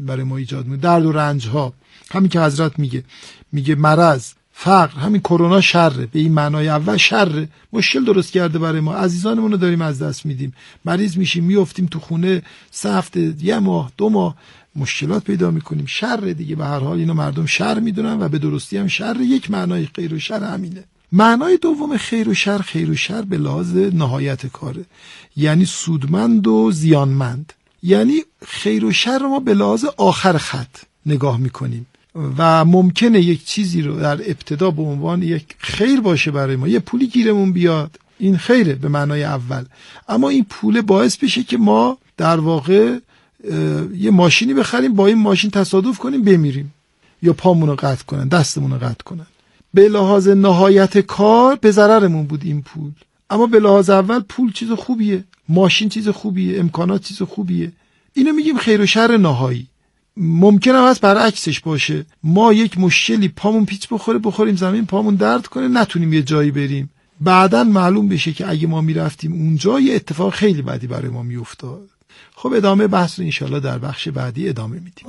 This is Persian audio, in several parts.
برای ما ایجاد میکنه. درد و رنج ها، همین که حضرت میگه مرض، فقر، همین کرونا شره، به این معنای اول شره، مشکل درست کرده برای ما، عزیزانمون رو داریم از دست میدیم، مریض میشیم، میافتیم تو خونه 3 هفته، 1 ماه، 2 ماه مشکلات پیدا میکنیم، شر دیگه. به هر حال اینو مردم شر میدونن و به درستی هم شر. یک معنای خیر و شر همینه. معنای دوم خیر و شر به لحاظ نهایت کاره، یعنی سودمند و زیانمند. یعنی خیر و شر ما به لحاظ آخر خط نگاه میکنیم و ممکنه یک چیزی رو در ابتدا به عنوان یک خیر باشه برای ما، یه پولی گیرمون بیاد، این خیره به معنای اول، اما این پول باعث بشه که ما در واقع یه ماشینی بخریم، با این ماشین تصادف کنیم بمیریم، یا پامون رو قطع کنن، دستمون رو قطع کنن. به لحاظ نهایت کار به ضررمون بود این پول، اما به لحاظ اول پول چیز خوبیه، ماشین چیز خوبیه، امکانات چیز خوبیه. اینو میگیم خیر و شر نهایی. ممکنه هم از برعکسش باشه، ما یک مشکلی پامون پیچ بخوریم زمین، پامون درد کنه، نتونیم یه جایی بریم، بعداً معلوم بشه که اگه ما میرفتیم اونجا یه اتفاق خیلی بدی برای ما میافتاد. خب ادامه بحث رو انشالله در بخش بعدی ادامه میدیم.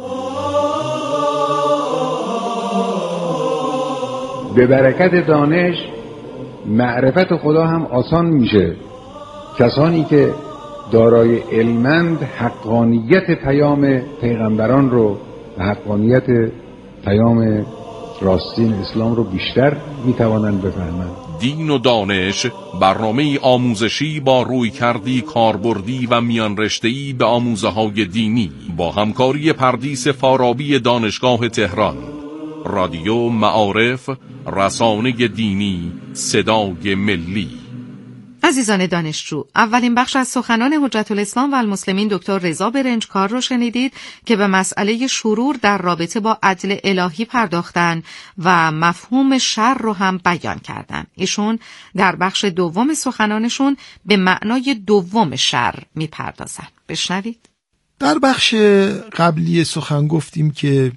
به برکت دانش معرفت خدا هم آسان میشه. کسانی که دارای علمند حقانیت پیام پیغمبران رو و حقانیت پیام راستین اسلام رو بیشتر میتوانند بفهمند. دین و دانش، برنامه آموزشی با رویکردی کاربردی و میان رشته‌ای به آموزه‌های دینی با همکاری پردیس فارابی دانشگاه تهران. رادیو معارف، رسانه دینی، صدای ملی. عزیزان دانشجو، اولین بخش از سخنان حجت الاسلام و المسلمین دکتر رضا برنجکار رو شنیدید که به مسئله شرور در رابطه با عدل الهی پرداختن و مفهوم شر رو هم بیان کردن. ایشون در بخش دوم سخنانشون به معنای دوم شر میپردازن. بشنوید. در بخش قبلی سخن گفتیم که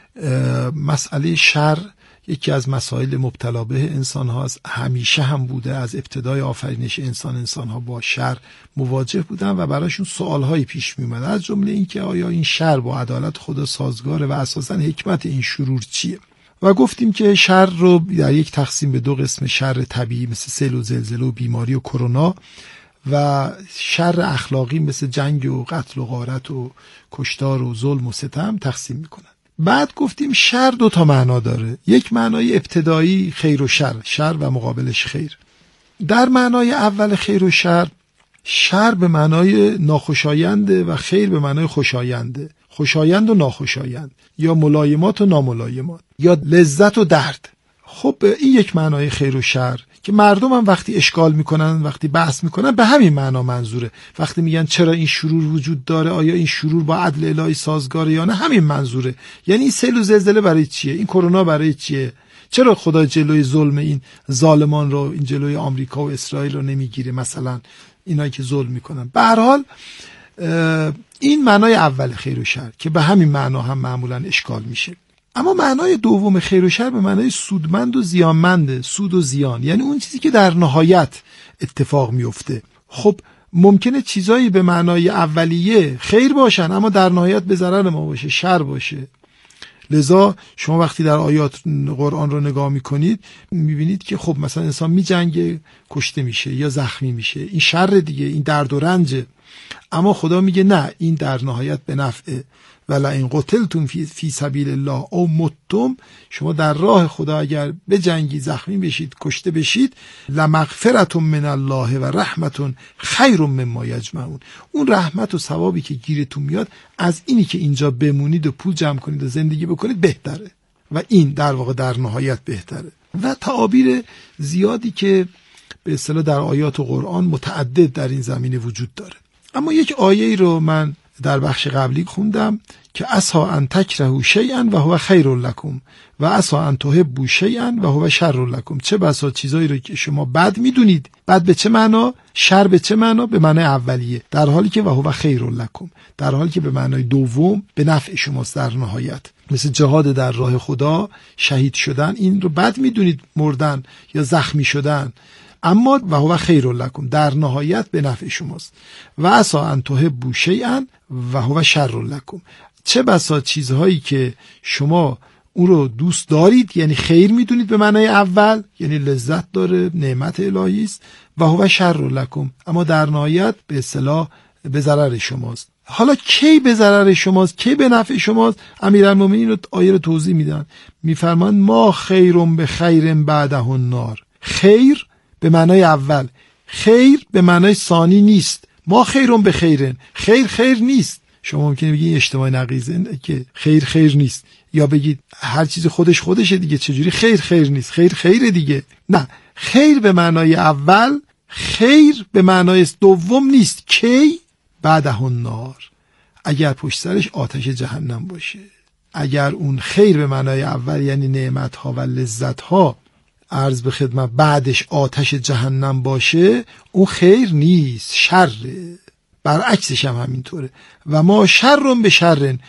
مسئله شر یکی از مسائل مبتلا به انسان هاست، همیشه هم بوده، از ابتدای آفرینش انسان ها با شر مواجه بودن و براشون سوال های پیش می اومد، از جمله این که آیا این شر با عدالت خدا سازگاره و اساساً حکمت این شرور چیه. و گفتیم که شر رو در یک تقسیم به 2 قسم، شر طبیعی مثل سیل و زلزله و بیماری و کرونا، و شر اخلاقی مثل جنگ و قتل و غارت و کشتار و ظلم و ستم تقسیم میکنن. بعد گفتیم شر 2 تا معنا داره، یک معنای ابتدایی خیر و شر و مقابلش خیر. در معنای اول خیر و شر به معنای ناخوشاینده و خیر به معنای خوشاینده، خوشایند و ناخوشایند، یا ملایمات و ناملایمات، یا لذت و درد. خب این یک معنای خیر و شر که مردم هم وقتی اشکال میکنن، وقتی بحث میکنن، به همین معنا منظوره. وقتی میگن چرا این شرور وجود داره، آیا این شرور با عدل الهی سازگاره یا نه، همین منظوره. یعنی این سیل و زلزله برای چیه، این کرونا برای چیه، چرا خدا جلوی ظلم این ظالمان رو، این جلوی آمریکا و اسرائیل رو نمیگیره، مثلا اینایی که ظلم میکنن. به هر حال این معنای اول خیر و شر که به همین معنا هم معمولا اشکال میشه. اما معنای دوم خیر و شر به معنای سودمند و زیانمنده، سود و زیان، یعنی اون چیزی که در نهایت اتفاق میفته. خب ممکنه چیزایی به معنای اولیه خیر باشن اما در نهایت به ضرر ما باشه، شر باشه. لذا شما وقتی در آیات قرآن رو نگاه میکنید میبینید که خب مثلا انسان میجنگه، کشته میشه یا زخمی میشه، این شر دیگه، این درد و رنجه. اما خدا میگه نه، این در نهایت به نفعه. ولا این قتلتم فی سبیل الله او متم، شما در راه خدا اگر بجنگی، زخمی بشید، کشته بشید، لمغفرة من الله و رحمت خیر مما یجمعون، اون رحمت و ثوابی که گیرتون میاد از اینی که اینجا بمونید و پول جمع کنید و زندگی بکنید بهتره، و این در واقع در نهایت بهتره. و تعابیر زیادی که به اصطلاح در آیات قرآن متعدد در این زمینه وجود داره. اما یک آیه رو من در بخش قبلی خوندم که عسى ان تکرهوا شیئا و هو خیر لکم و عسى ان تحبوا شیئا و هو شر لکم. چه بسا چیزایی رو که شما بد میدونید، بد به چه معنا، شر به چه معنا، به معنای اولیه، در حالی که و هو خیر لکم، در حالی که به معنای دوم به نفع شماست در نهایت. مثل جهاد در راه خدا، شهید شدن، این رو بد میدونید، مردن یا زخمی شدن، اما و هو خیر لکم، در نهایت به نفع شماست. و عسى ان تحبوا شیئا و هو شر لکم. چه بسا چیزهایی که شما اون رو دوست دارید، یعنی خیر میدونید به معنای اول، یعنی لذت داره، نعمت الهی است، و هو شر لکم، اما در نهایت به اصطلاح به ضرر شماست. حالا کی به ضرر شماست، کی به نفع شماست؟ امیرالمومنین رو آیه رو توضیح میدن، میفرمان ما خیرم به خیر بعده النار. خیر به معنای اول، خیر به معنای ثانی نیست. ما خیرم به خیرن، خیر نیست. شما ممکنه بگید اجتماع نقیضه که خیر نیست، یا بگید هر چیز خودشه دیگه، چجوری خیر نیست؟ خیر دیگه. نه، خیر به معنای اول، خیر به معنای دوم نیست. کی؟ بعده النار، اگر پشت سرش آتش جهنم باشه. اگر اون خیر به معنای اول یعنی نعمت‌ها و لذت‌ها عرض به خدمت بعدش آتش جهنم باشه، اون خیر نیست، شره. برعکسش هم همینطوره. و ما شرم به شرن،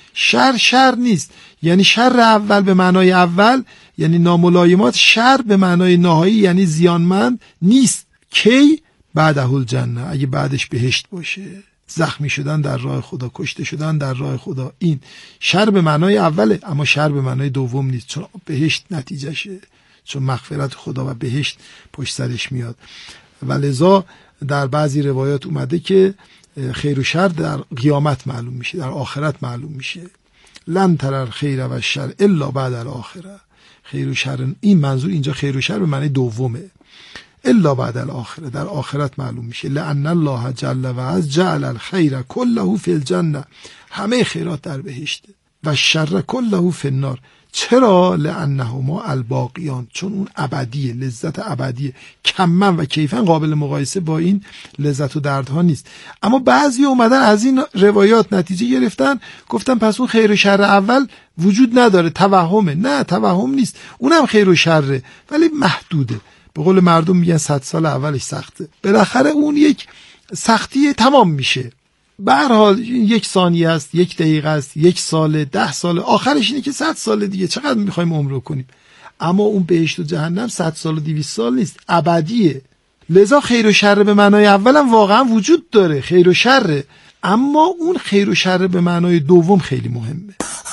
شر نیست، یعنی شر اول به معنای اول یعنی ناملایمات، شر به معنای نهایی یعنی زیانمند نیست. کی؟ بعده الجنه، اگه بعدش بهشت باشه. زخمی شدن در راه خدا، کشته شدن در راه خدا، این شر به معنای اوله، اما شر به معنای دوم نیست، چون بهشت نتیجهشه، چون مغفرت خدا و بهشت پشت سرش میاد. و لذا در بعضی روایات اومده که خیر و شر در قیامت معلوم میشه، در آخرت معلوم میشه. لن تر الخیر و الشر الا بعد الاخره. خیر و شر، این منظور اینجا خیر و شر به معنی دومه، الا بعد الاخره، در آخرت معلوم میشه. لأن الله جل و عز جعل الخیر كله فی الجنه، همه خیرات در بهشته، و شر كله فی النار. چرا؟ لأنهما الباقیان، چون اون ابدیه، لذت ابدیه، کمن و کیفن قابل مقایسه با این لذت و دردها نیست. اما بعضی اومدن از این روایات نتیجه گرفتن، گفتن پس اون خیر و شر اول وجود نداره، توهمه. نه، توهم نیست، اونم خیر و شره ولی محدوده. به قول مردم میگن 100 سال اولش سخته، بالاخره اون یک سختی تمام میشه. به هر حال 1 ثانیه است، 1 دقیقه است، 1 سال، 10 سال، آخرش اینه که 100 سال دیگه، چقدر میخوایم عمر رو کنیم. اما اون بهشت و جهنم 100 سال و 200 سال نیست، ابدیه. لذا خیر و شر به معنای اولم واقعا وجود داره، خیر و شر، اما اون خیر و شر به معنای دوم خیلی مهمه.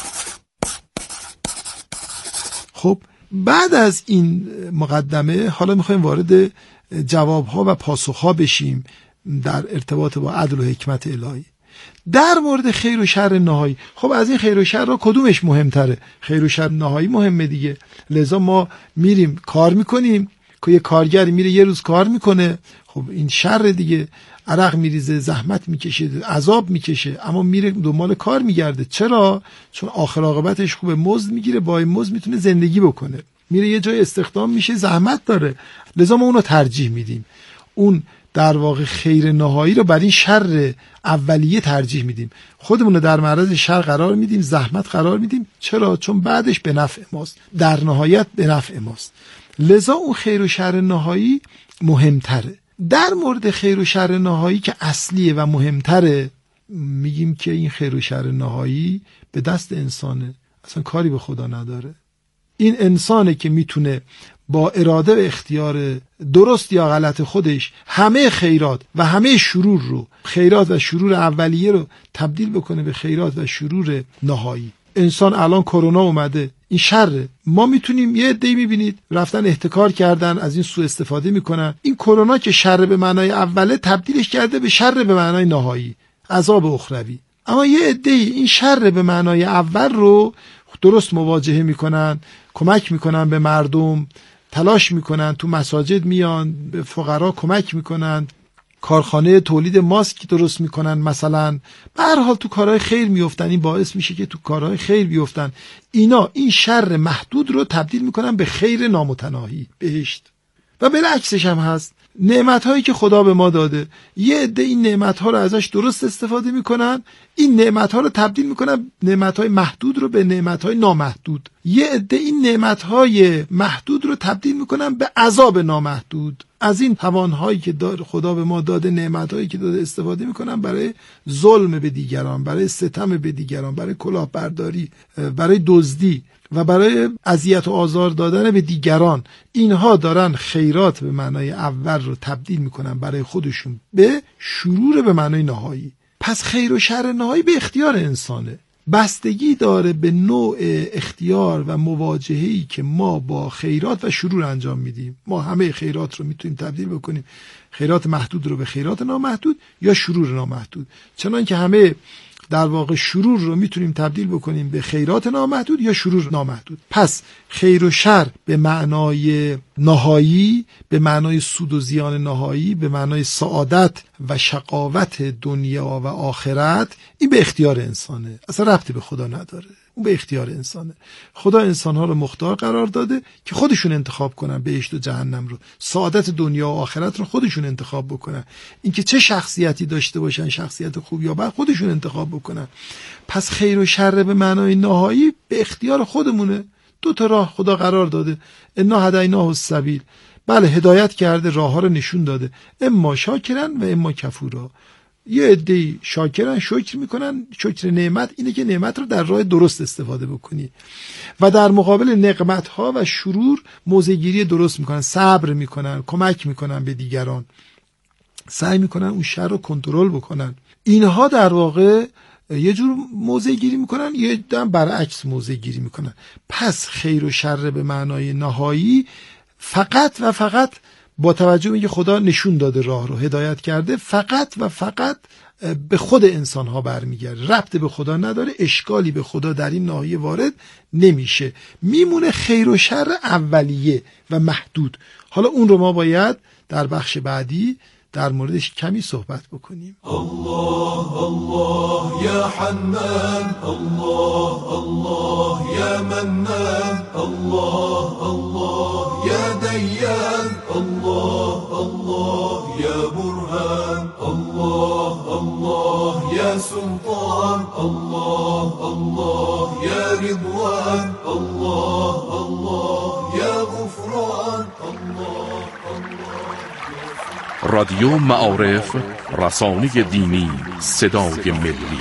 خب بعد از این مقدمه حالا میخوایم وارد جوابها و پاسخها بشیم در ارتباط با عدل و حکمت الهی در مورد خیر و شر نهایی. خب از این خیر و شر را کدومش مهمتره؟ خیر و شر نهایی مهمه دیگه. لذا ما میریم کار میکنیم که یه کارگری میره یه روز کار میکنه، خب این شر دیگه، عرق میریزه، زحمت میکشه، عذاب میکشه، اما میره دنبال کار میگرده. چرا؟ چون آخر عاقبتش خوبه، مزد میگیره، با این مزد میتونه زندگی بکنه، میره یه جای استخدام میشه، زحمت داره. لذا ما اونو ترجیح میدیم، اون در واقع خیر نهایی رو بر این شر اولیه ترجیح میدیم، خودمون رو در معرض شر قرار میدیم، زحمت قرار میدیم. چرا؟ چون بعدش به نفع ماست، در نهایت به نفع ماست. لذا اون خیر و شر نهایی مهمتره. در مورد خیر و شر نهایی که اصلیه و مهمتره، میگیم که این خیر و شر نهایی به دست انسانه، اصلا کاری به خدا نداره. این انسانه که میتونه با اراده و اختیار درست یا غلط خودش همه خیرات و همه شرور رو، خیرات و شرور اولیه رو تبدیل بکنه به خیرات و شرور نهایی. انسان الان کرونا اومده، این شره. ما میتونیم یه عده‌ای میبینید رفتن احتکار کردن، از این سوء استفاده میکنن. این کرونا که شر به معنای اوله تبدیلش کرده به شر به معنای نهایی، عذاب اخروی. اما یه عده‌ای این شر به معنای اول رو درست مواجهه میکنن، کمک میکنن به مردم، تلاش میکنن، تو مساجد میان به فقرا کمک میکنن، کارخانه تولید ماسک درست میکنن، مثلا به هر حال تو کارهای خیر میافتن. این باعث میشه که تو کارهای خیر بیافتن. اینا این شر محدود رو تبدیل میکنن به خیر نامتناهی، بهشت. و بالعکسش هم هست. نعمت‌هایی که خدا به ما داده، یه عده این نعمت‌ها رو ازش درست استفاده میکنن، این نعمت‌ها رو تبدیل میکنن، نعمت‌های محدود رو به نعمت‌های نامحدود. یه عده این نعمت‌های محدود رو تبدیل میکنن به عذاب نامحدود. از این توان‌هایی که خدا به ما داده، نعمت‌هایی که داده استفاده میکنن برای ظلم به دیگران، برای ستم به دیگران، برای کلاهبرداری، برای دزدی و برای اذیت و آزار دادن به دیگران. اینها دارن خیرات به معنای اول رو تبدیل میکنن برای خودشون به شرور به معنای نهایی. پس خیر و شر نهایی به اختیار انسانه. بستگی داره به نوع اختیار و مواجهه‌ای که ما با خیرات و شرور انجام میدیم. ما همه خیرات رو میتونیم تبدیل بکنیم، خیرات محدود رو به خیرات نامحدود یا شرور نامحدود، چنانکه همه در واقع شرور رو میتونیم تبدیل بکنیم به خیرات نامحدود یا شرور نامحدود. پس خیر و شر به معنای نهایی، به معنای سود و زیان نهایی، به معنای سعادت و شقاوت دنیا و آخرت، این به اختیار انسانه، اصلا ربطی به خدا نداره، اون به اختیار انسانه. خدا انسانها رو مختار قرار داده که خودشون انتخاب کنن بهشت و جهنم رو، سعادت دنیا و آخرت رو خودشون انتخاب بکنن. اینکه چه شخصیتی داشته باشن، شخصیت خوب یا بد، خودشون انتخاب بکنن. پس خیر و شر به معنای نهایی به اختیار خودمونه. دو تا راه خدا قرار داده، انا هدیناه السبیل، بله هدایت کرده، راه ها رو نشون داده، اما شاکرن و اما کفورا. یه عده‌ای شاکرن، شکر میکنن، شکر نعمت اینه که نعمت رو در راه درست استفاده بکنی، و در مقابل نقمت ها و شرور موضع‌گیری درست میکنن، صبر میکنن، کمک میکنن به دیگران، سعی میکنن اون شر رو کنترل بکنن. اینها در واقع یه جور موضع گیری میکنن، یه دم برعکس موضع گیری میکنن. پس خیر و شر به معنای نهایی فقط و فقط با توجه به اینکه خدا نشون داده، راه رو هدایت کرده، فقط و فقط به خود انسان ها برمیگرده، ربط به خدا نداره، اشکالی به خدا در این ناحیه وارد نمیشه، میمونه خیر و شر اولیه و محدود. حالا اون رو ما باید در بخش بعدی در موردش کمی صحبت بکنیم. الله الله یا حنان، الله الله یا منان، الله الله یا دیان، الله الله یا برهان، الله الله یا سلطان، الله الله یا رضوان، الله الله یا غفران، الله رادیو معارف، رسانه دینی، صدای ملی.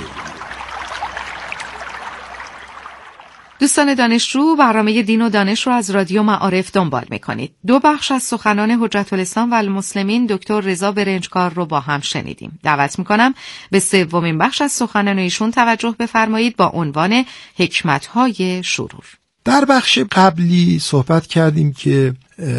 دوستان دانشجو، برنامه دین و دانش رو از رادیو معارف دنبال میکنید. دو بخش از سخنان حجت الاسلام و المسلمین دکتر رضا برنجکار رو با هم شنیدیم. دعوت میکنم به سومین بخش از سخنان ایشون توجه بفرمایید با عنوان حکمت‌های شرور. در بخش قبلی صحبت کردیم که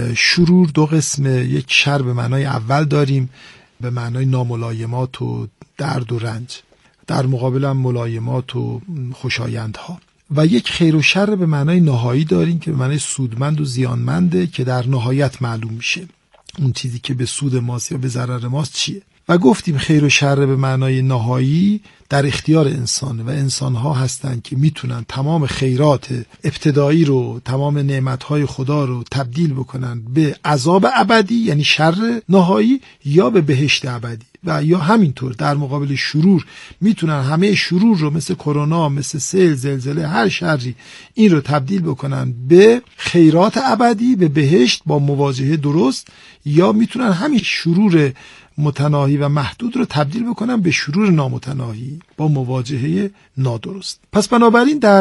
شرور دو قسمه، یک شر به معنای اول داریم به معنای ناملایمات و درد و رنج، در مقابل هم ملایمات و خوشایندها، و یک خیر و شر به معنای نهایی داریم که به معنای سودمند و زیانمنده که در نهایت معلوم میشه اون چیزی که به سود ماست یا به ضرر ماست چیه. و گفتیم خیر و شر به معنای نهایی در اختیار انسانه و انسانها هستن که میتونن تمام خیرات ابتدایی رو، تمام نعمتهای خدا رو تبدیل بکنن به عذاب ابدی یعنی شر نهایی، یا به بهشت ابدی، و یا همینطور در مقابل شرور میتونن همه شرور رو مثل کرونا، مثل سیل، زلزله، هر شری، این رو تبدیل بکنن به خیرات ابدی، به بهشت با مواجهه درست، یا میتونن همین شرور متناهی و محدود رو تبدیل بکنن به شرور نامتناهی با مواجهه نادرست. پس بنابراین در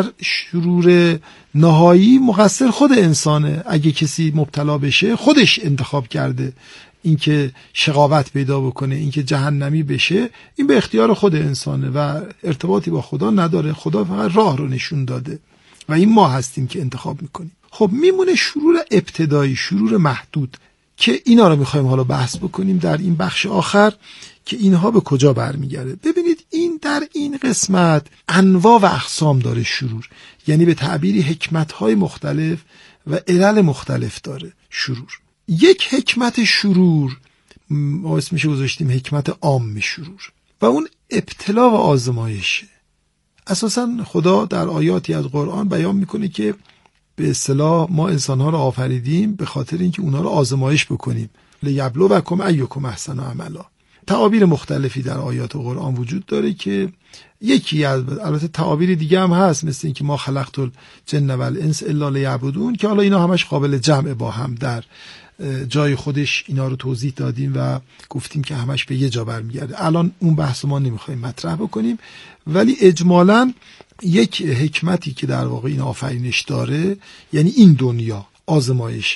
شرور نهایی مقصر خود انسانه. اگه کسی مبتلا بشه خودش انتخاب کرده، اینکه شقاوت پیدا بکنه، اینکه جهنمی بشه، این به اختیار خود انسانه و ارتباطی با خدا نداره. خدا فقط راه رو نشون داده و این ما هستیم که انتخاب میکنیم. خب میمونه شرور ابتدایی، شرور محدود، که اینا رو میخوایم حالا بحث بکنیم در این بخش آخر که اینها به کجا برمیگرده. ببینید این در این قسمت انواع و اقسام داره شرور، یعنی به تعبیری حکمت‌های مختلف و علل مختلف داره شرور. یک حکمت شرور ما اسمش گذاشتیم حکمت عام شرور و اون ابتلا و آزمایشه. اساساً خدا در آیاتی از قرآن بیان میکنه که به اصطلاح ما انسان‌ها رو آفریدیم به خاطر اینکه اونها رو آزمایش بکنیم، لیبلوکم ایکم احسن عملا. تعابیر مختلفی در آیات قرآن وجود داره که یکی از البته تعابیر دیگه هم هست، مثل اینکه ما خلقت الجن والانس الا لیعبدون، که حالا اینا همش قابل جمع با هم در جای خودش اینا رو توضیح دادیم و گفتیم که همش به یه جا برمیگرده. الان اون بحث ما نمیخوایم مطرح بکنیم، ولی اجمالاً یک حکمتی که در واقع این آفرینش داره، یعنی این دنیا آزمایشه.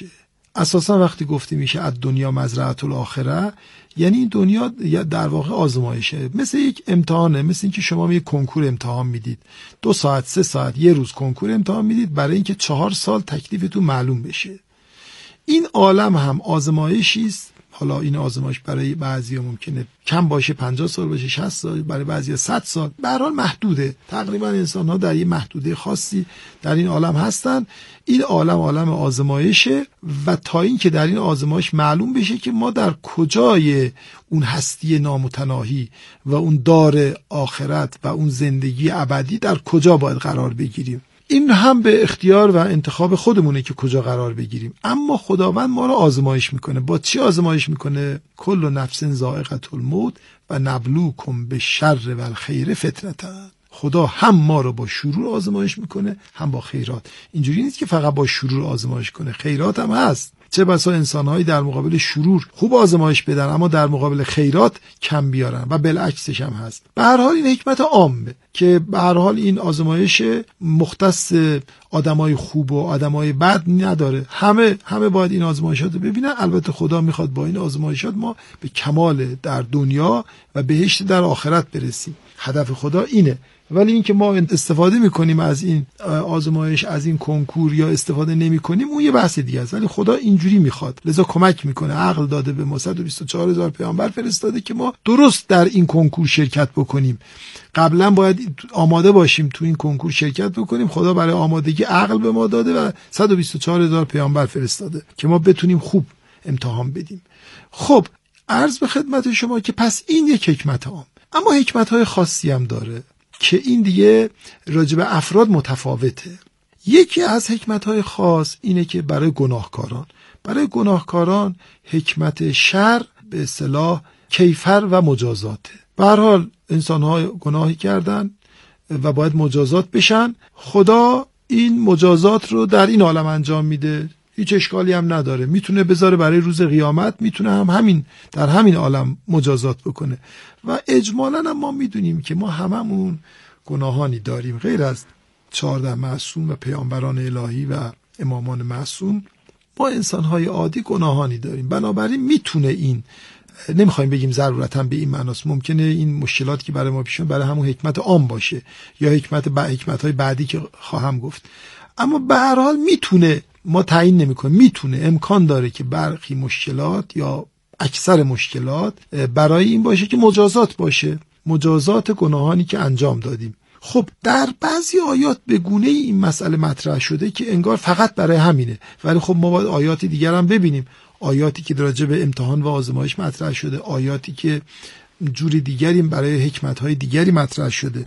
اساسا وقتی گفته میشه از دنیا مزرعه الاخره، یعنی این دنیا در واقع آزمایشه، مثل یک امتحانه، مثل اینکه شما یک کنکور امتحان میدید، 2 ساعت 3 ساعت یه روز کنکور امتحان میدید برای اینکه 4 سال تکلیفتون معلوم بشه. این عالم هم آزمایشی است. حالا این آزمایش برای بعضیا ممکنه کم باشه، 50 سال باشه، 60 سال، برای بعضیا 100 سال، به هر حال محدوده. تقریبا انسان‌ها در یه محدوده خاصی در این عالم هستن. این عالم آزمایشه و تا این که در این آزمایش معلوم بشه که ما در کجای اون هستی نامتناهی و اون دار آخرت و اون زندگی ابدی در کجا باید قرار بگیریم. این هم به اختیار و انتخاب خودمونه که کجا قرار بگیریم. اما خداوند ما رو آزمایش میکنه. با چی آزمایش میکنه؟ کل نفس ذائقة الموت و نبلوکم بالشر و الخیر فتنة. خدا هم ما رو با شرور آزمایش میکنه هم با خیرات. اینجوری نیست که فقط با شرور آزمایش کنه، خیرات هم هست. چه بسا انسان‌هایی در مقابل شرور خوب آزمایش بدن اما در مقابل خیرات کم بیارن و بالعکسش هم هست. به هر حال این حکمت عامه که به هر حال این آزمایش مختص آدمای خوب و آدمای بد نداره. همه باید این آزمایشات رو ببینن. البته خدا میخواد با این آزمایشات ما به کمال در دنیا و بهشت در آخرت برسیم. هدف خدا اینه. ولی اینکه ما استفاده میکنیم از این آزمایش، از این کنکور یا استفاده نمیکنیم، اون یه بحث دیگه است. ولی خدا اینجوری میخواد، لذا کمک میکنه، عقل داده به ما، 124,000 پیامبر فرستاده که ما درست در این کنکور شرکت بکنیم. قبلا باید آماده باشیم تو این کنکور شرکت بکنیم. خدا برای آمادگی عقل به ما داده و 124,000 پیامبر فرستاده که ما بتونیم خوب امتحان بدیم. خب عرض به خدمت شما که پس این یک حکمت عام، اما حکمت‌های خاصی هم داره که این دیگه راجع به افراد متفاوته. یکی از حکمت‌های خاص اینه که برای گناهکاران حکمت شر به اصطلاح کیفر و مجازاته. به هر حال انسان‌ها گناهی کردن و باید مجازات بشن. خدا این مجازات رو در این عالم انجام میده، هیچ اشکالی هم نداره. میتونه بذاره برای روز قیامت، میتونه هم در همین عالم مجازات بکنه. و اجمالاً هم ما میدونیم که ما هممون گناهانی داریم، غیر از 14 معصوم و پیامبران الهی و امامان معصوم. ما انسان‌های عادی گناهانی داریم. بنابراین میتونه این، نمیخوایم بگیم ضرورتاً به این معناست، ممکنه این مشکلاتی که برای ما پیش میاد برای همون حکمت عام باشه یا حکمت‌های بعدی که خواهم گفت. اما به هر حال میتونه، ما تعیین نمی‌کنیم، میتونه، امکان داره که برخی مشکلات یا اکثر مشکلات برای این باشه که مجازات باشه، مجازات گناهانی که انجام دادیم. خب در بعضی آیات به گونه این مسئله مطرح شده که انگار فقط برای همینه، ولی خب ما باید آیات دیگر هم ببینیم، آیاتی که راجع به امتحان و آزمایش مطرح شده، آیاتی که جوری دیگری برای حکمت‌های دیگری مطرح شده.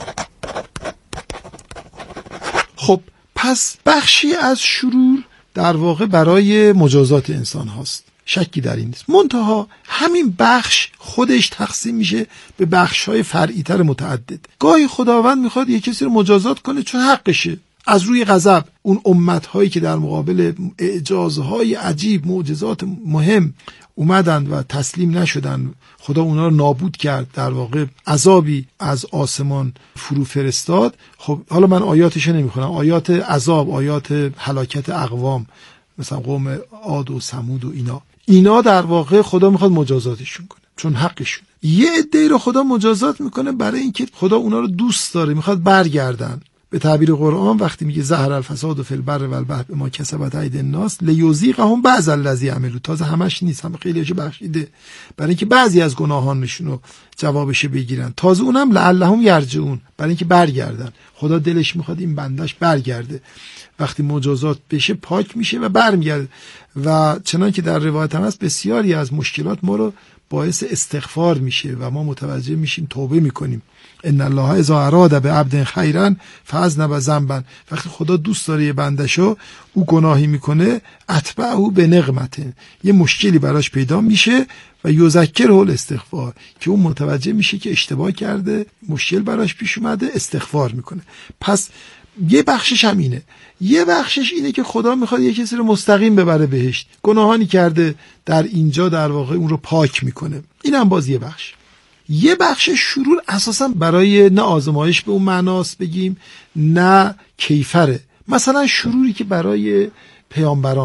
خب پس بخشی از شرور در واقع برای مجازات انسان هاست، شکی در این نیست. منتها همین بخش خودش تقسیم میشه به بخش‌های فرعی‌تر متعدد. گاهی خداوند میخواد یک کسی رو مجازات کنه چون حقشه، از روی غضب. اون امت‌هایی که در مقابل اعجازهای عجیب، معجزات مهم اومدن و تسلیم نشدن، خدا اونا رو نابود کرد، در واقع عذابی از آسمان فرو فرستاد. خب حالا من آیاتش نمیخونم، آیات عذاب، آیات هلاکت اقوام مثلا قوم عاد و ثمود و اینا در واقع خدا میخواد مجازاتشون کنه چون حقشونه. یه عده‌ای رو خدا مجازات میکنه برای اینکه خدا اونا رو دوست داره، میخواد برگردن. به تعبیر قرآن وقتی میگه ظهر الفساد فی البر و البحر بما کسبت ایدی الناس لیذیقهم بعض الذی عملوا، تازه همش نیست، هم خیلیش بخشیده برای اینکه بعضی از گناهانشون رو جوابش بگیرن، تازه اونم لعلهم یرجعون، برای اینکه برگردن. خدا دلش میخواد این بندش برگرده، وقتی مجازات بشه پاک میشه و برمیگرده. و چنان که در روایت هم هست بسیاری از مشکلات ما رو باعث استغفار میشه و ما متوجه میشیم توبه میکنیم. ان الله اذا اراد بعبد خیرا فاذنب ذنبا، وقتی خدا دوست داره یه بندشو او گناهی میکنه اتبعه بنقمت، یه مشکلی براش پیدا میشه و یذکره الاستغفار، که اون متوجه میشه که اشتباه کرده، مشکل براش پیش اومده، استغفار میکنه. پس یه بخشش هم اینه. یه بخشش اینه که خدا میخواد یه کسی رو مستقیم ببره بهشت، گناهانی کرده در اینجا در واقع اون رو پاک میکنه. این هم باز یه بخش. یه بخش شرور اساسا برای نه آزمایش به اون معناست بگیم، نه کیفره. مثلا شروری که برای پیامبران،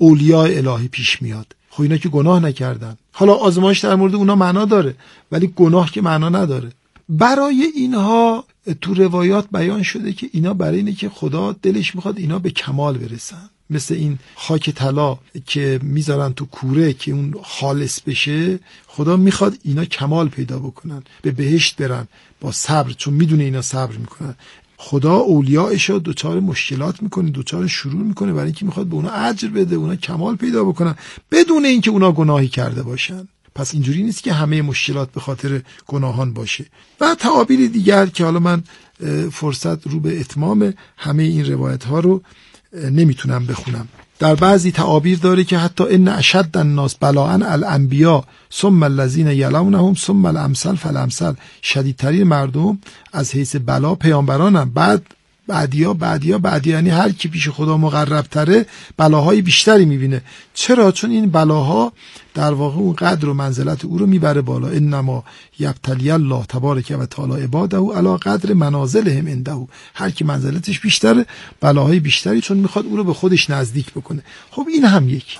اولیاء الهی پیش میاد. خب اینا که گناه نکردن. حالا آزمایش در مورد اونا معنا داره ولی گناه که معنا نداره. برای اینها تو روایات بیان شده که اینا برای اینه که خدا دلش میخواد اینا به کمال برسن، مثل این خاک طلا که میذارن تو کوره که اون خالص بشه، خدا میخواد اینا کمال پیدا بکنن، به بهشت برن با صبر، چون میدونه اینا صبر میکنن. خدا اولیاءشو دوچار مشکلات میکنه، دوچار شرور میکنه، برای اینکه میخواد به اونا اجر بده، اونا کمال پیدا بکنن بدون اینکه اونا گناهی کرده باشن. پس اینجوری نیست که همه مشکلات به خاطر گناهان باشه. و تعابیر دیگر که حالا من فرصت رو به اتمام همه این روایت ها رو نمیتونم بخونم. در بعضی تعابیر داره که حتی ان اشد الناس بلاء الانبیاء ثم الذين يلونهم ثم الامثل فالامثل، شدیدترین مردم از حیث بلا پیامبرانن، بعدیا، یعنی هر کی پیش خدا مقرب تره بلاهای بیشتری میبینه. چرا؟ چون این بلاها در واقع اون قدر و منزلت او رو میبره بالا. انما یبتلی الله تبارک و تعالی عباده علی قدر منازلهم عنده، هر کی منزلتش بیشتره بلاهای بیشتری، چون میخواد او رو به خودش نزدیک بکنه. خب این هم یک.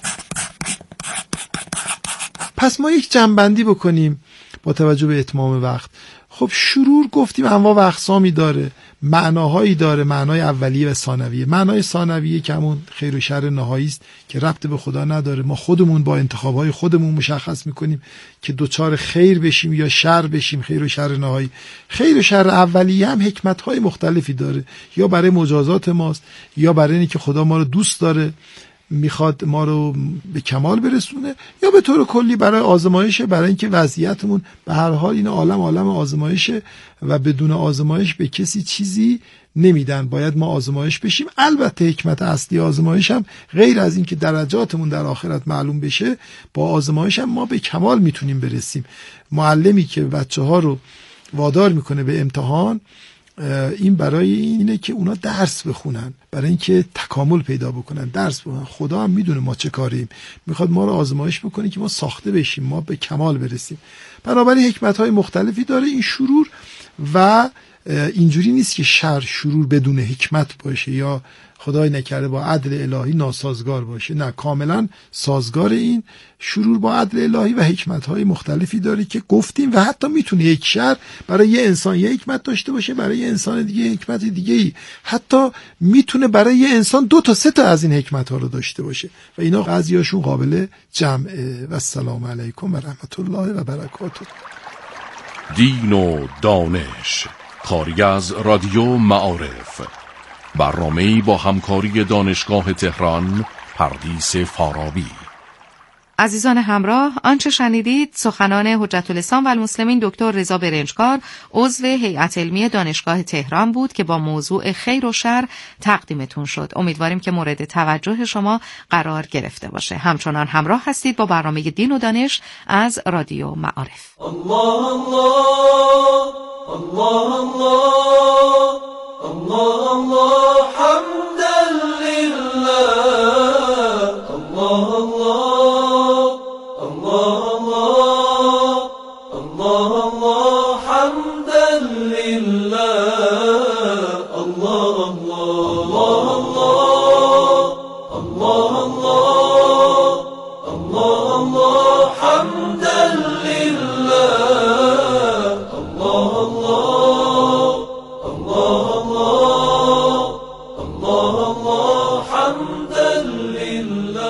پس ما یک جمع‌بندی بکنیم با توجه به اتمام وقت. خب شرور گفتیم انواع و اقسامی داره، معناهایی داره، معنای اولیه و ثانویه. معنای ثانویه که همون خیر و شر نهایی است که ربط به خدا نداره، ما خودمون با انتخابهای خودمون مشخص میکنیم که دوچار خیر بشیم یا شر بشیم. خیر و شر نهایی، خیر و شر اولیه هم حکمت‌های مختلفی داره، یا برای مجازات ماست، یا برای اینکه خدا ما رو دوست داره میخواد ما رو به کمال برسونه، یا به طور کلی برای آزمایشه، برای اینکه وضعیتمون به هر حال این عالم آزمایشه و بدون آزمایش به کسی چیزی نمیدن، باید ما آزمایش بشیم. البته حکمت اصلی آزمایش هم غیر از این که درجاتمون در آخرت معلوم بشه، با آزمایش هم ما به کمال میتونیم برسیم. معلمی که بچه‌ها رو وادار میکنه به امتحان، این برای اینه که اونا درس بخونن، برای اینکه تکامل پیدا بکنن، درس بخونن. خدا هم میدونه ما چه کاریم، میخواد ما رو آزمایش بکنه که ما ساخته بشیم، ما به کمال برسیم. بنابراین حکمت‌های مختلفی داره این شرور، و اینجوری نیست که شرور بدون حکمت باشه یا خدای نکرده با عدل الهی ناسازگار باشه. نه، کاملا سازگار این شرور با عدل الهی و حکمت‌های مختلفی داره که گفتیم. و حتی میتونه یک شر برای یه انسان یه حکمت داشته باشه، برای یه انسان دیگه حکمت دیگه‌ای. حتی میتونه برای یه انسان 2 تا 3 تا از این حکمت‌ها رو داشته باشه و اینا بعضیاشون قابل جمعه. و السلام علیکم و رحمت الله و برکاته. دین و دانش، کاری از رادیو معارف، برنامه‌ای با همکاری دانشگاه تهران، پردیس فارابی. عزیزان همراه، آنچه شنیدید سخنان حجت الاسلام و المسلمین دکتر رضا برنجکار، عضو هیئت علمی دانشگاه تهران بود که با موضوع خیر و شر تقدیمتون شد. امیدواریم که مورد توجه شما قرار گرفته باشه. همچنان همراه هستید با برنامه دین و دانش از رادیو معارف. الله الله الله الله الله حمدا لله الله الله الله الله حمدا لله الله الله الله الله الله حمدا لله الله الله حمدا لله.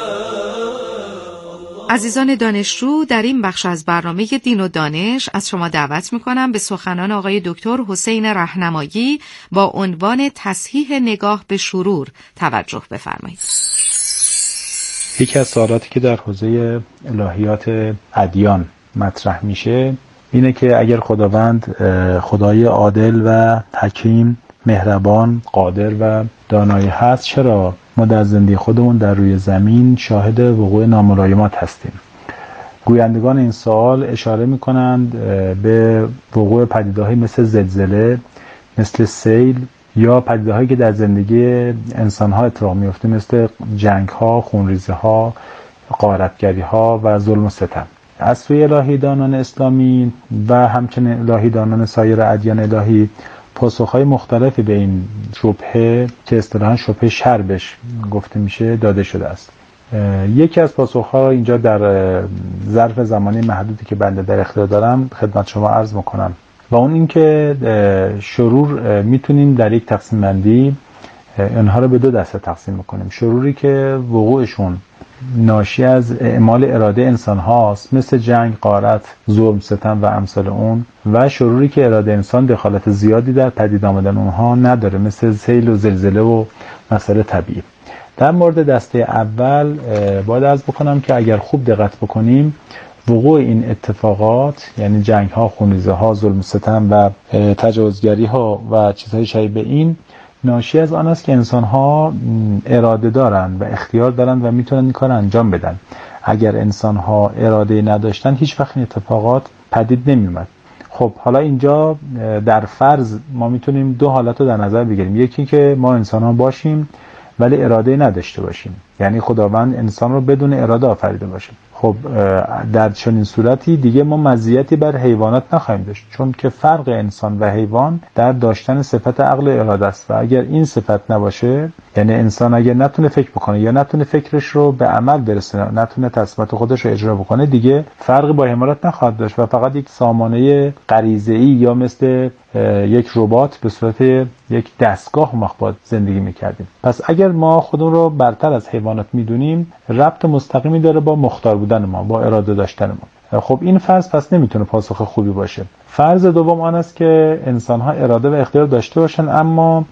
عزیزان دانشجو، در این بخش از برنامه دین و دانش از شما دعوت میکنم به سخنان آقای دکتر حسین رهنمایی با عنوان تصحیح نگاه به شرور توجه بفرمایید. یکی از سوالاتی که در حوزه الهیات ادیان مطرح میشه اینه که اگر خداوند خدای عادل و حکیم، مهربان، قادر و دانایی هست، چرا ما در زندگی خودمون در روی زمین شاهد وقوع ناملایمات هستیم؟ گویندگان این سوال اشاره میکنند به وقوع پدیده‌هایی مثل زلزله، مثل سیل، یا پدیده‌هایی که در زندگی انسان‌ها اتفاق میفته مثل جنگ‌ها، خونریزی‌ها، غارتگری‌ها و ظلم و ستم. از سوی الهیدانان اسلامی و همچنین الهیدانان سایر ادیان الهی پاسخ‌های مختلفی به این شبهه که اصطلاحاً شبهه شر بهش گفته میشه داده شده است. یکی از پاسخ‌ها اینجا در ظرف زمانی محدودی که بنده در اختیار دارم خدمت شما عرض می‌کنم و اون این که شرور میتونیم در یک تقسیم بندی اونها رو به دو دسته تقسیم میکنیم. شروری که وقوعشون ناشی از اعمال اراده انسان هاست، مثل جنگ، غارت، ظلم، ستم و امثال اون، و شروری که اراده انسان دخالت زیادی در پدید آمدن اونها نداره، مثل سیل و زلزله و مسائل طبیعی. در مورد دسته اول باید عرض بکنم که اگر خوب دقت بکنیم وقوع این اتفاقات، یعنی جنگ ها، خونریزی ها، ظلم و ستم و تجاوزگری ها و چیزهای شبیه به این، ناشی از آن است که انسان ها اراده دارن و اختیار دارن و میتونن این کار انجام بدن. اگر انسان ها اراده نداشتن هیچ وقت این اتفاقات پدید نمی اومد. خب حالا اینجا در فرض ما میتونیم دو حالت رو در نظر بگیریم. یکی که ما انسان ها باشیم ولی اراده نداشته باشیم، یعنی خداوند انسان رو بدون اراده آفریده باشه. خب در چنین صورتی دیگه ما مزیتی بر حیوانات نخواهیم داشت، چون که فرق انسان و حیوان در داشتن صفت عقل و اراده است و اگر این صفت نباشه، یعنی انسان اگر نتونه فکر بکنه یا نتونه فکرش رو به عمل برسونه، نتونه تصمیمات خودش رو اجرا بکنه، دیگه فرقی با حیوانات نخواهد داشت و فقط یک سامانه غریزه‌ای یا مثل یک ربات به صورت یک دستگاه ما باید زندگی میکردیم. پس اگر ما خودمون رو برتر از حیوانات میدونیم، ربط مستقیمی داره با مختار بودن ما، با اراده داشتن ما. خب این فرض پس نمیتونه پاسخ خوبی باشه. فرض دوم آن است که انسان‌ها اراده و اختیار داشته باشن، اما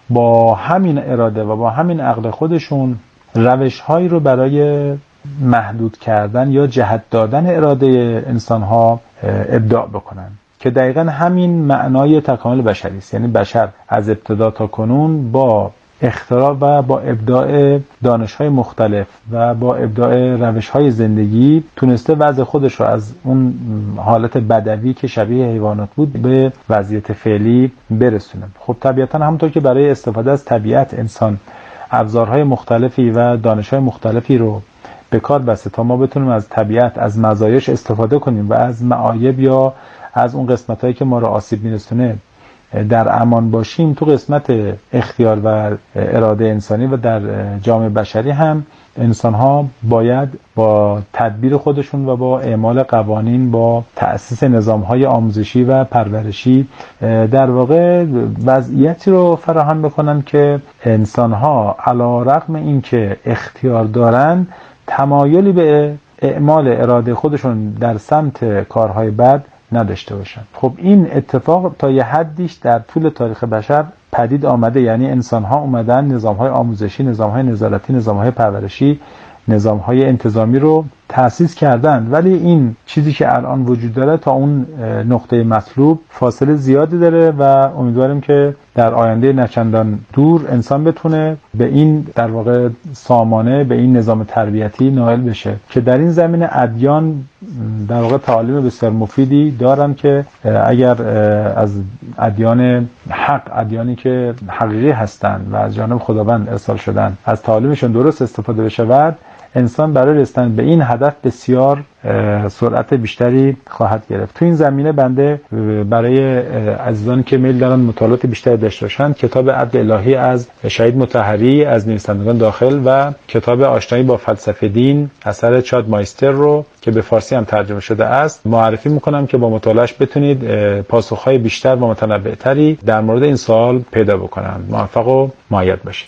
با همین اراده و با همین عقل خودشون روش‌هایی رو برای محدود کردن یا جهت دادن اراده انسان‌ها ابداع بکنن که دقیقاً همین معنای تکامل بشری است. یعنی بشر از ابتدا تا کنون با اختراع و با ابداع دانش‌های مختلف و با ابداع روش‌های زندگی تونسته وضع خودش رو از اون حالت بدوی که شبیه حیوانات بود به وضعیت فعلی برسونه. خب طبیعتاً همونطور که برای استفاده از طبیعت انسان ابزارهای مختلفی و دانش‌های مختلفی رو به کار بسته تا ما بتونیم از طبیعت، از مزایاش استفاده کنیم و از معایب یا از اون قسمت‌هایی که ما رو آسیب می‌رسونه در امان باشیم، تو قسمت اختیار و اراده انسانی و در جامعه بشری هم انسان‌ها باید با تدبیر خودشون و با اعمال قوانین، با تأسیس نظام‌های آموزشی و پرورشی در واقع وضعیتی رو فراهم بکنن که انسان‌ها علی رغم اینکه اختیار دارن، تمایلی به اعمال اراده خودشون در سمت کارهای بد نداشته باشن. خب این اتفاق تا یه حدیش در طول تاریخ بشر پدید آمده، یعنی انسان‌ها اومدن نظام‌های آموزشی، نظام‌های نظارتی، نظام‌های پرورشی، نظام‌های انتظامی رو تأسیس کردن، ولی این چیزی که الان وجود داره تا اون نقطه مطلوب فاصله زیادی داره و امیدواریم که در آینده نچندان دور انسان بتونه به این در واقع سامانه، به این نظام تربیتی نائل بشه که در این زمینه ادیان در واقع تعالیم بسیار مفیدی دارن که اگر از ادیان حق، ادیانی که حقیقی هستند و از جانب خداوند ارسال شدن، از تعالیمشون درست استفاده بشود، انسان برای رسیدن به این هدف بسیار سرعت بیشتری خواهد گرفت. تو این زمینه بنده برای عزیزانی که میل دارن مطالعات بیشتری داشته باشن، کتاب عدل الهی از شهید مطهری از نویسندگان داخل و کتاب آشنایی با فلسفه دین اثر چاد مایستر رو که به فارسی هم ترجمه شده است معرفی میکنم که با مطالعهش بتونید پاسخهای بیشتر و متنوعتری در مورد این سوال پیدا بکنید. موفق و مؤید باشید.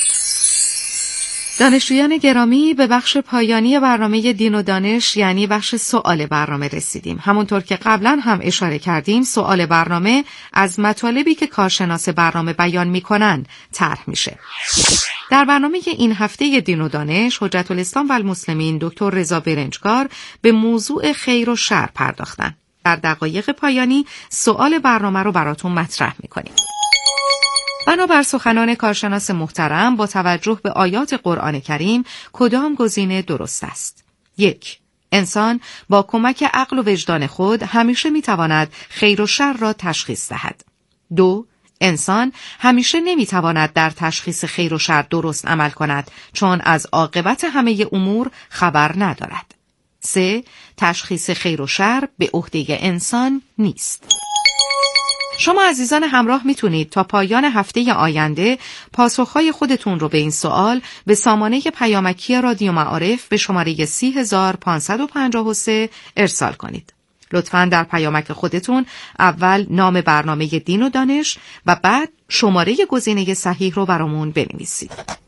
دانشجویان گرامی، به بخش پایانی برنامه دین و دانش یعنی بخش سوال برنامه رسیدیم. همونطور که قبلا هم اشاره کردیم، سوال برنامه از مطالبی که کارشناس برنامه بیان میکنن طرح میشه. در برنامه این هفته دین و دانش، حجت الاسلام و المسلمین دکتر رضا برنجکار به موضوع خیر و شر پرداختن. در دقایق پایانی سوال برنامه رو براتون مطرح میکنیم. بنابر سخنان کارشناس محترم، با توجه به آیات قرآن کریم کدام گزینه درست است؟ 1. انسان با کمک عقل و وجدان خود همیشه میتواند خیر و شر را تشخیص دهد. 2. انسان همیشه نمیتواند در تشخیص خیر و شر درست عمل کند، چون از عاقبت همه امور خبر ندارد. 3. تشخیص خیر و شر به عهده انسان نیست. شما عزیزان همراه میتونید تا پایان هفته آینده پاسخهای خودتون رو به این سوال به سامانه پیامکی رادیو معارف به شماره 30553 ارسال کنید. لطفاً در پیامک خودتون اول نام برنامه دین و دانش و بعد شماره گزینه صحیح رو برامون بنویسید.